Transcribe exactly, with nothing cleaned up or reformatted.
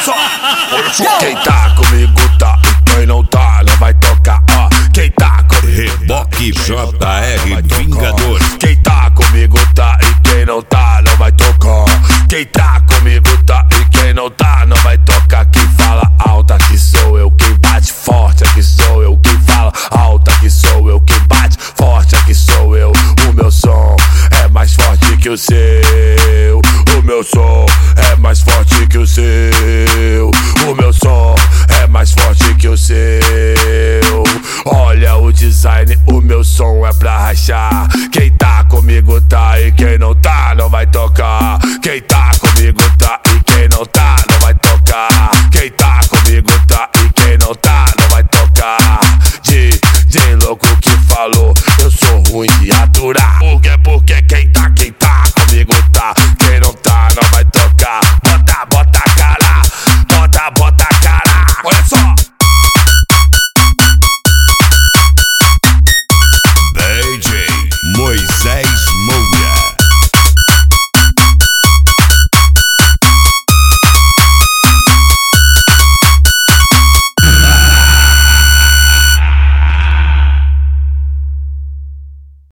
só. Quem tá comigo tá e quem não tá não vai tocar. Ó, quem tá comigo Reboque J R Vingador. Quem tá comigo tá e quem não tá não vai tocar. Quem tá comigo tá e quem não tá não vai tocar. Quem fala alto aqui sou eu, quem bate forte aqui sou eu. Quem fala alto aqui sou eu, quem bate forte aqui sou eu. O meu som é mais forte que o seu. O meu som é mais forte que o seu. O meu som é mais forte que o seu. Olha o design, o meu som é pra rachar. Quem tá comigo tá e quem não tá não vai tocar. Quem tá comigo tá e quem não tá